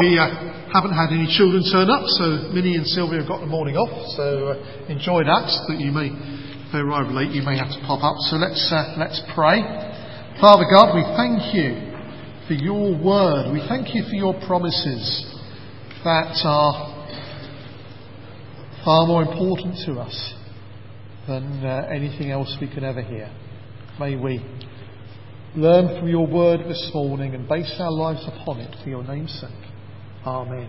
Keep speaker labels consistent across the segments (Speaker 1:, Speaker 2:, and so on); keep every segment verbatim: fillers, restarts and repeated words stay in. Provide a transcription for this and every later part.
Speaker 1: We uh, haven't had any children turn up, so Minnie and Sylvia have got the morning off, so uh, enjoy that. But you may, if they arrive late, you may have to pop up. So let's uh, let's pray. Father God, we thank you for your word. We thank you for your promises that are far more important to us than uh, anything else we could ever hear. May we learn from your word this morning and base our lives upon it for your name's sake. Amen.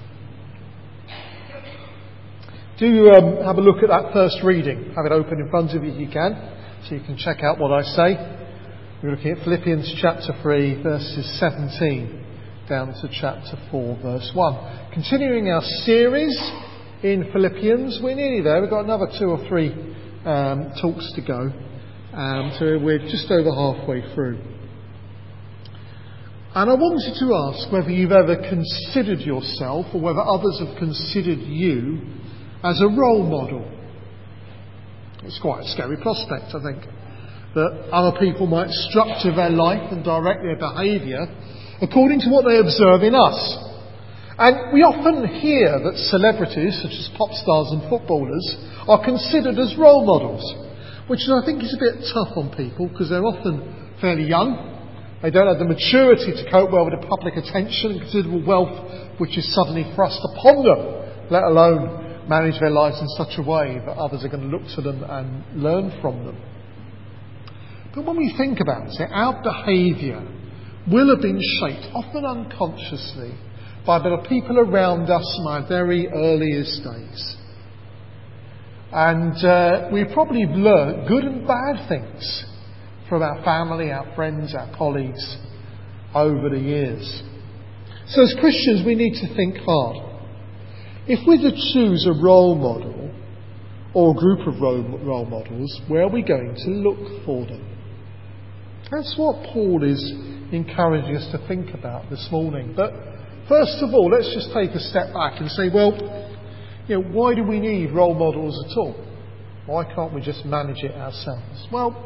Speaker 1: Do um, have a look at that first reading. Have it open in front of you if you can, so you can check out what I say. We're looking at Philippians chapter three, verses seventeen, down to chapter four, verse one. Continuing our series in Philippians. We're nearly there. We've got another two or three um, talks to go. Um, so we're just over halfway through. And I wanted to ask whether you've ever considered yourself, or whether others have considered you, as a role model. It's quite a scary prospect, I think, that other people might structure their life and direct their behaviour according to what they observe in us. And we often hear that celebrities, such as pop stars and footballers, are considered as role models, which I think is a bit tough on people because they're often fairly young. They don't have the maturity to cope well with the public attention and considerable wealth which is suddenly thrust upon them, let alone manage their lives in such a way that others are going to look to them and learn from them. But when we think about it, our behaviour will have been shaped, often unconsciously, by the people around us from our very earliest days. And uh, we probably have learnt good and bad things from our family, our friends, our colleagues over the years. So as Christians, we need to think hard. If we're to choose a role model or a group of role, role models, where are we going to look for them? That's what Paul is encouraging us to think about this morning. But first of all, let's just take a step back and say, well, you know, why do we need role models at all? Why can't we just manage it ourselves? Well,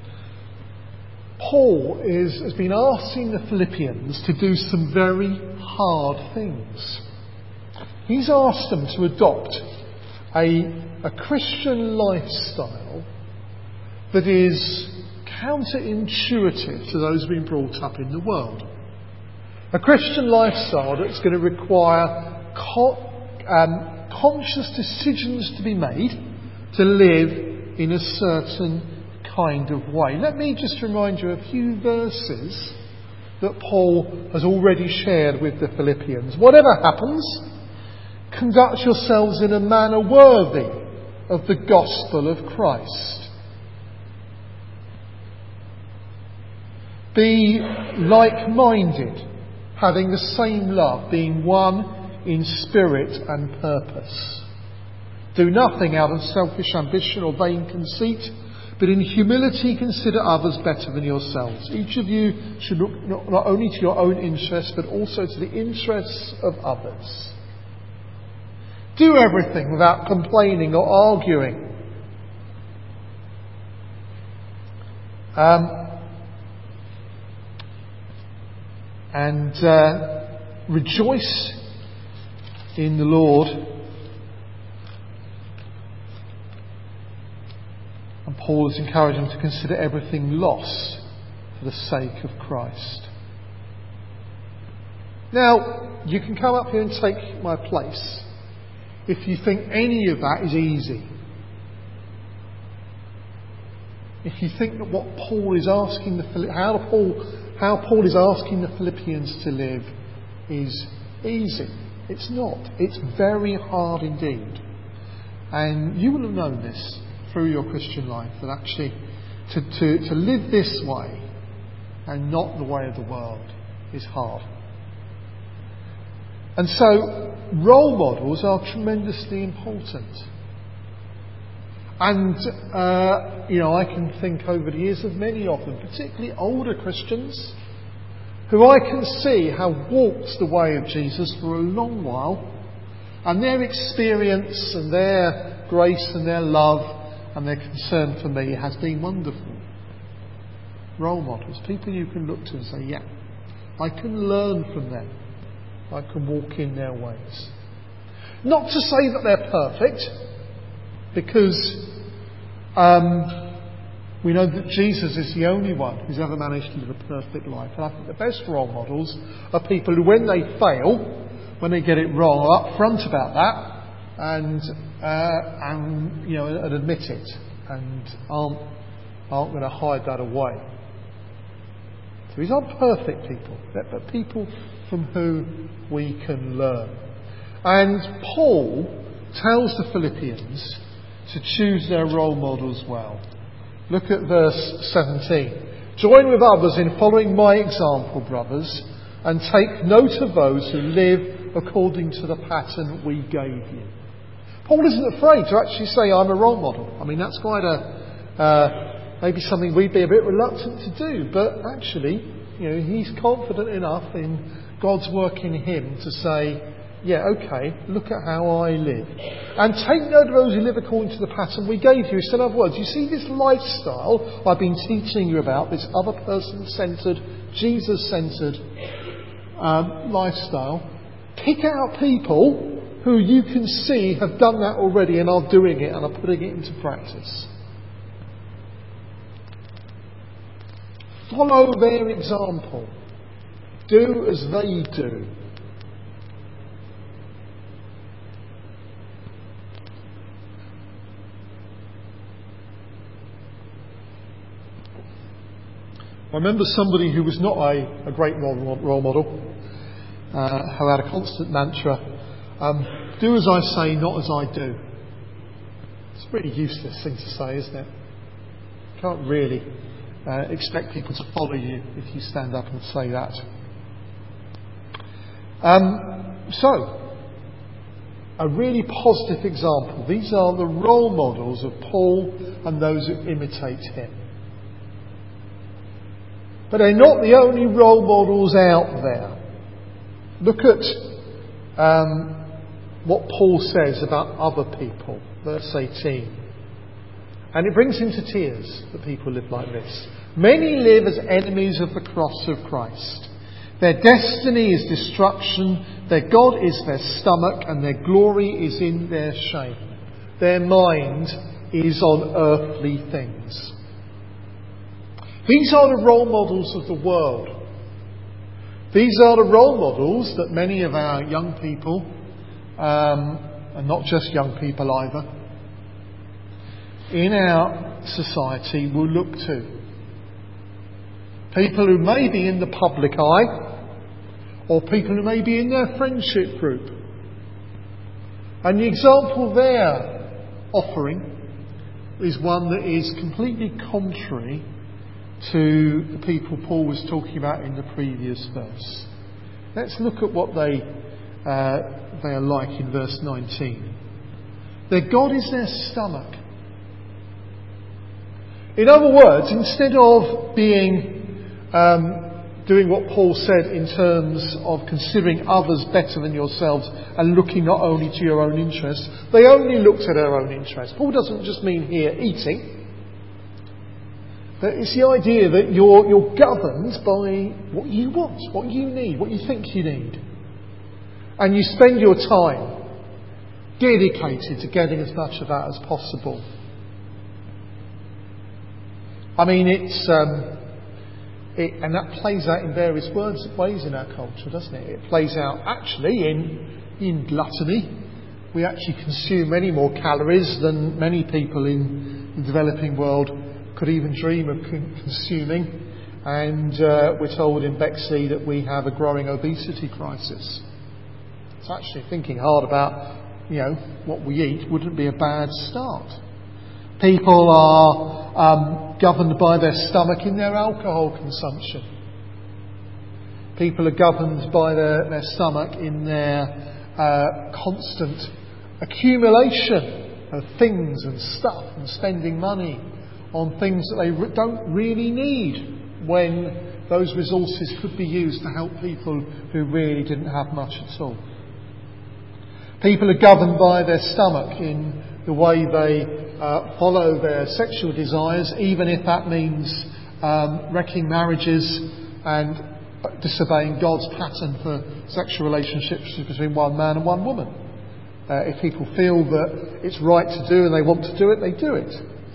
Speaker 1: Paul is, has been asking the Philippians to do some very hard things. He's asked them to adopt a, a Christian lifestyle that is counterintuitive to those being brought up in the world. A Christian lifestyle that's going to require co- um, conscious decisions to be made to live in a certain kind of way. Let me just remind you of a few verses that Paul has already shared with the Philippians. Whatever happens, conduct yourselves in a manner worthy of the gospel of Christ. Be like-minded, having the same love, being one in spirit and purpose. Do nothing out of selfish ambition or vain conceit, but in humility consider others better than yourselves. Each of you should look not, not only to your own interests, but also to the interests of others. Do everything without complaining or arguing. Um, and uh, rejoice in the Lord. And Paul is encouraging them to consider everything lost for the sake of Christ. Now, you can come up here and take my place if you think any of that is easy. If you think that what Paul is asking the how Paul how Paul is asking the Philippians to live is easy. It's not. It's very hard indeed. And you will have known this through your Christian life, that actually to, to, to live this way and not the way of the world is hard. And so role models are tremendously important. And, uh, you know, I can think over the years of many of them, particularly older Christians, who I can see have walked the way of Jesus for a long while, and their experience and their grace and their love and their concern for me has been wonderful. Role models, people you can look to and say, yeah, I can learn from them. I can walk in their ways. Not to say that they're perfect, because um, we know that Jesus is the only one who's ever managed to live a perfect life. And I think the best role models are people who, when they fail, when they get it wrong, are upfront about that and uh, and you know and admit it, and aren't aren't going to hide that away. So these aren't perfect people, but people from whom we can learn. And Paul tells the Philippians to choose their role models well. Look at verse seventeen. Join with others in following my example, brothers, and take note of those who live according to the pattern we gave you. Paul isn't afraid to actually say, I'm a role model. I mean, that's quite a, uh, maybe something we'd be a bit reluctant to do, but actually, you know, he's confident enough in God's work in him to say, yeah, okay, look at how I live. And take note of those who live according to the pattern we gave you. In other words, you see this lifestyle I've been teaching you about, this other person-centred, Jesus-centred um, lifestyle. Pick out people who you can see have done that already and are doing it and are putting it into practice. Follow their example. Do as they do. I remember somebody who was not a, a great role, role model, uh, who had a constant mantra, um, do as I say, not as I do. It's a pretty useless thing to say, isn't it? You can't really uh, expect people to follow you if you stand up and say that. Um, so, a really positive example. These are the role models of Paul and those who imitate him. But they're not the only role models out there. Look at um, what Paul says about other people, verse eighteen. And it brings him to tears that people live like this. Many live as enemies of the cross of Christ. Their destiny is destruction, their God is their stomach, and their glory is in their shame. Their mind is on earthly things. These are the role models of the world. These are the role models that many of our young people, um, and not just young people either, in our society will look to. People who may be in the public eye, or people who may be in their friendship group. And the example they're offering is one that is completely contrary to the people Paul was talking about in the previous verse. Let's look at what they uh, they are like in verse nineteen. Their God is their stomach. In other words, instead of being um, doing what Paul said in terms of considering others better than yourselves and looking not only to your own interests, they only looked at their own interests. Paul doesn't just mean here eating. But it's the idea that you're, you're governed by what you want, what you need, what you think you need. And you spend your time dedicated to getting as much of that as possible. I mean, it's... Um, it, and that plays out in various words, ways in our culture, doesn't it? It plays out actually in, in gluttony. We actually consume many more calories than many people in the developing world could even dream of consuming, and uh, we're told in Bexley that we have a growing obesity crisis. So actually thinking hard about, you know, what we eat wouldn't be a bad start. People are um, governed by their stomach in their alcohol consumption. People are governed by their, their stomach in their uh, constant accumulation of things and stuff and spending money on things that they re- don't really need when those resources could be used to help people who really didn't have much at all. People are governed by their stomach in the way they uh, follow their sexual desires, even if that means um, wrecking marriages and disobeying God's pattern for sexual relationships between one man and one woman. Uh, if people feel that it's right to do and they want to do it, they do it.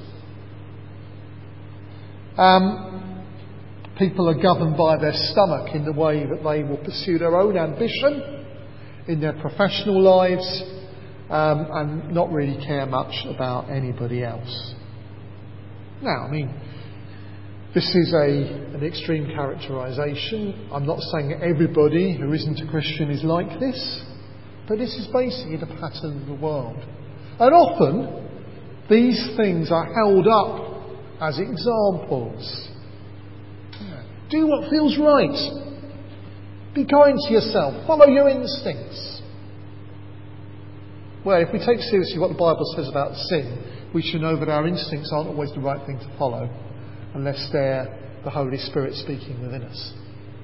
Speaker 1: Um, people are governed by their stomach in the way that they will pursue their own ambition in their professional lives um, and not really care much about anybody else. Now, I mean, this is a, an extreme characterisation. I'm not saying that everybody who isn't a Christian is like this, but this is basically the pattern of the world. And often, these things are held up as examples. Do what feels right. Be kind to yourself. Follow your instincts. Well, if we take seriously what the Bible says about sin, we should know that our instincts aren't always the right thing to follow, unless they're the Holy Spirit speaking within us.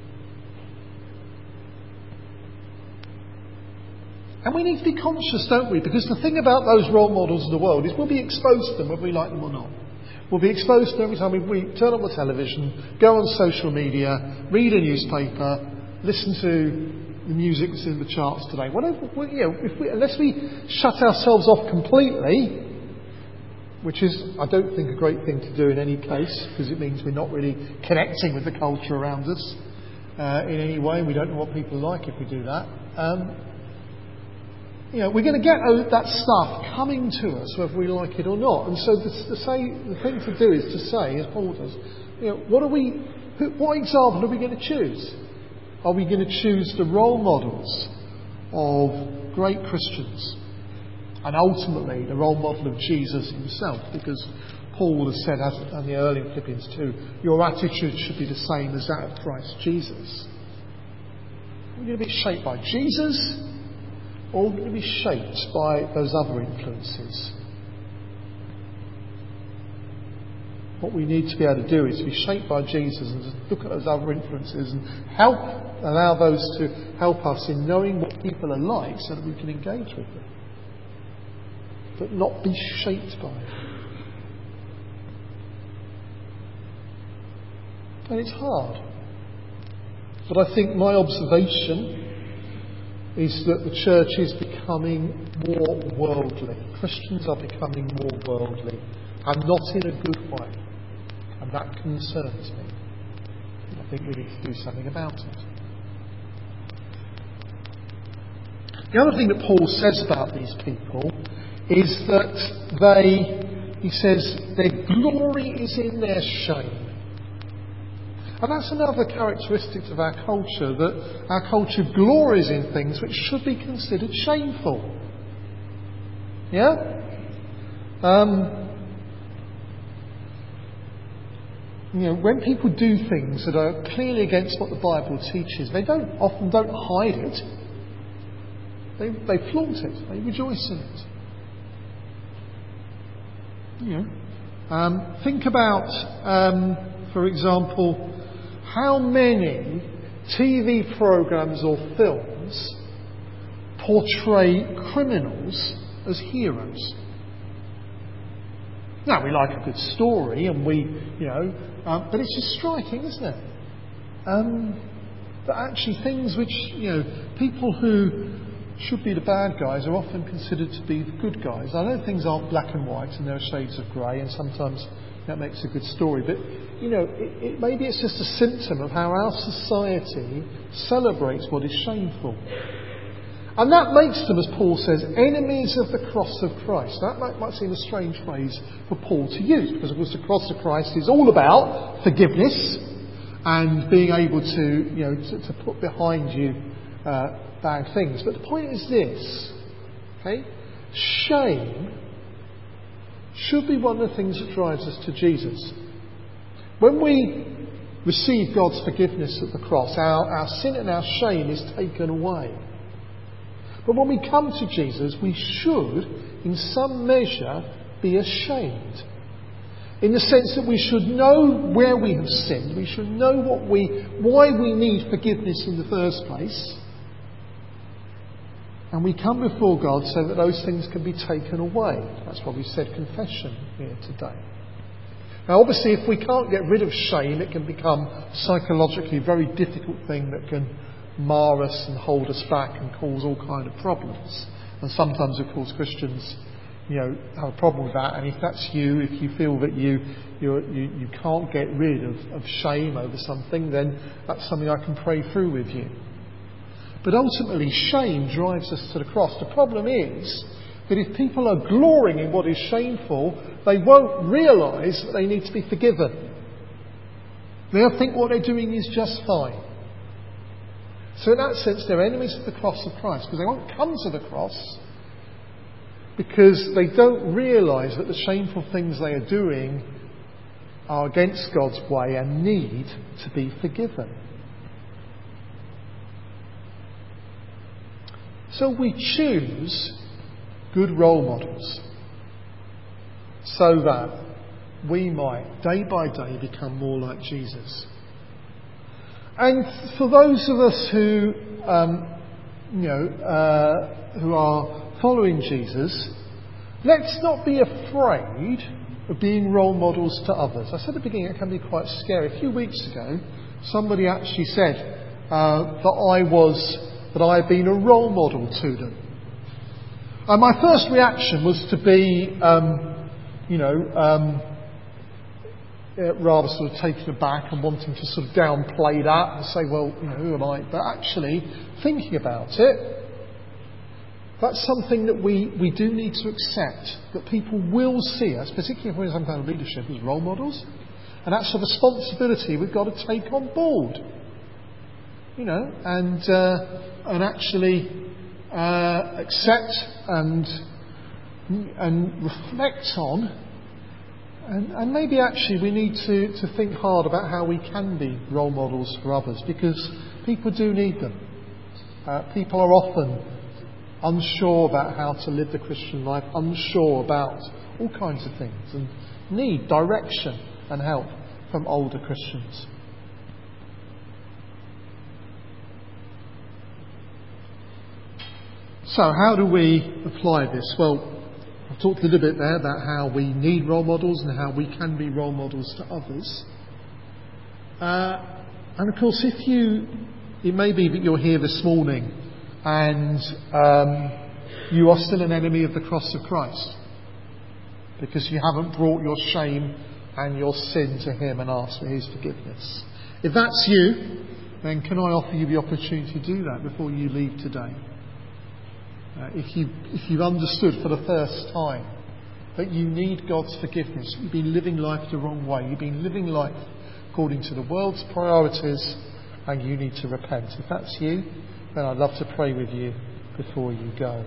Speaker 1: And we need to be conscious, don't we? Because the thing about those role models of the world is we'll be exposed to them whether we like them or not. We'll be exposed to them every time we, we turn on the television, go on social media, read a newspaper, listen to the music that's in the charts today. Whatever, you know, if we, unless we shut ourselves off completely, which is, I don't think, a great thing to do in any case, because it means we're not really connecting with the culture around us uh, in any way. We don't know what people are like if we do that. Um, you know, we're going to get that stuff coming to us whether we like it or not. And so the, the, say, the thing to do is to say, as Paul does, you know, what are we? Who, what example are we going to choose? Are we going to choose the role models of great Christians? And ultimately, the role model of Jesus himself, because Paul has said, as in the early Philippians two, your attitude should be the same as that of Christ Jesus. Are we going to be shaped by Jesus, or are we going to be shaped by those other influences? What we need to be able to do is to be shaped by Jesus and just look at those other influences and help, allow those to help us in knowing what people are like so that we can engage with them. But not be shaped by it. And it's hard. But I think my observation is that the church is becoming more worldly. Christians are becoming more worldly, and not in a good way. And that concerns me. I think we need to do something about it. The other thing that Paul says about these people is that they, he says, their glory is in their shame. And that's another characteristic of our culture, that our culture glories in things which should be considered shameful. Yeah? Um, you know, when people do things that are clearly against what the Bible teaches, they don't often don't hide it. They, they flaunt it. They rejoice in it. You know, um, think about, um, for example, how many T V programmes or films portray criminals as heroes. Now, we like a good story, and we, you know, um, but it's just striking, isn't it? Um, that actually things which, you know, people who should be the bad guys are often considered to be the good guys. I know things aren't black and white and there are shades of grey, and sometimes that makes a good story, but you know, it, it, maybe it's just a symptom of how our society celebrates what is shameful. And that makes them, as Paul says, enemies of the cross of Christ. That might, might seem a strange phrase for Paul to use, because of course the cross of Christ is all about forgiveness and being able to, you know, to, to put behind you uh, bad things. But the point is this, okay? Shame should be one of the things that drives us to Jesus. When we receive God's forgiveness at the cross, our, our sin and our shame is taken away. But when we come to Jesus, we should, in some measure, be ashamed. In the sense that we should know where we have sinned, we should know what we, why we need forgiveness in the first place. And we come before God so that those things can be taken away. That's why we said confession here today. Now obviously if we can't get rid of shame, it can become psychologically a very difficult thing that can mar us and hold us back and cause all kind of problems. And sometimes of course Christians, you know, have a problem with that, and if that's you, if you feel that you you're, you you can't get rid of, of shame over something, then that's something I can pray through with you. But ultimately shame drives us to the cross. The problem is that if people are glorying in what is shameful, they won't realise that they need to be forgiven. They'll think what they're doing is just fine. So in that sense they're enemies of the cross of Christ, because they won't come to the cross because they don't realise that the shameful things they are doing are against God's way and need to be forgiven. So we choose good role models so that we might day by day become more like Jesus. And for those of us who, um, you know, uh, who are following Jesus, let's not be afraid of being role models to others. I said at the beginning it can be quite scary. A few weeks ago, somebody actually said uh, that I was, that I had been a role model to them. And my first reaction was to be, um, you know, um, uh, rather sort of taken aback and wanting to sort of downplay that and say, well, you know, who am I? But actually, thinking about it, that's something that we, we do need to accept, that people will see us, particularly if we're in some kind of leadership, as role models. And that's a responsibility we've got to take on board. You know, and uh, and actually uh, accept and and reflect on, and, and maybe actually we need to, to think hard about how we can be role models for others, because people do need them. Uh, people are often unsure about how to live the Christian life, unsure about all kinds of things, and need direction and help from older Christians. So how do we apply this? Well, I've talked a little bit there about how we need role models and how we can be role models to others. Uh, and of course, if you, it may be that you're here this morning and um, you are still an enemy of the cross of Christ because you haven't brought your shame and your sin to Him and asked for His forgiveness. If that's you, then can I offer you the opportunity to do that before you leave today? Uh, if you if you've understood for the first time that you need God's forgiveness, you've been living life the wrong way, you've been living life according to the world's priorities, and you need to repent. If that's you, then I'd love to pray with you before you go.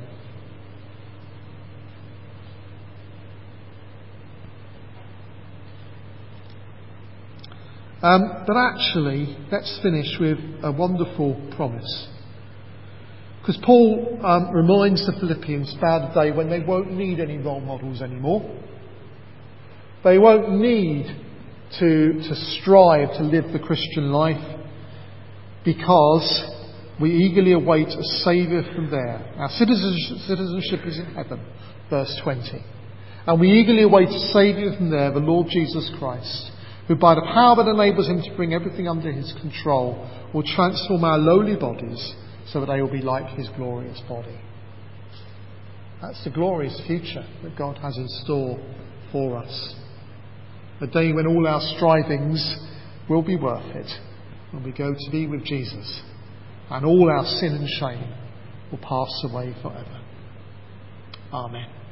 Speaker 1: Um, but actually, let's finish with a wonderful promise. Because Paul um, reminds the Philippians about a day when they won't need any role models anymore. They won't need to, to strive to live the Christian life, because we eagerly await a Saviour from there. Our citizenship, citizenship is in heaven, verse twenty. And we eagerly await a Saviour from there, the Lord Jesus Christ, who by the power that enables Him to bring everything under His control will transform our lowly bodies so that they will be like His glorious body. That's the glorious future that God has in store for us. A day when all our strivings will be worth it, when we go to be with Jesus, and all our sin and shame will pass away forever. Amen.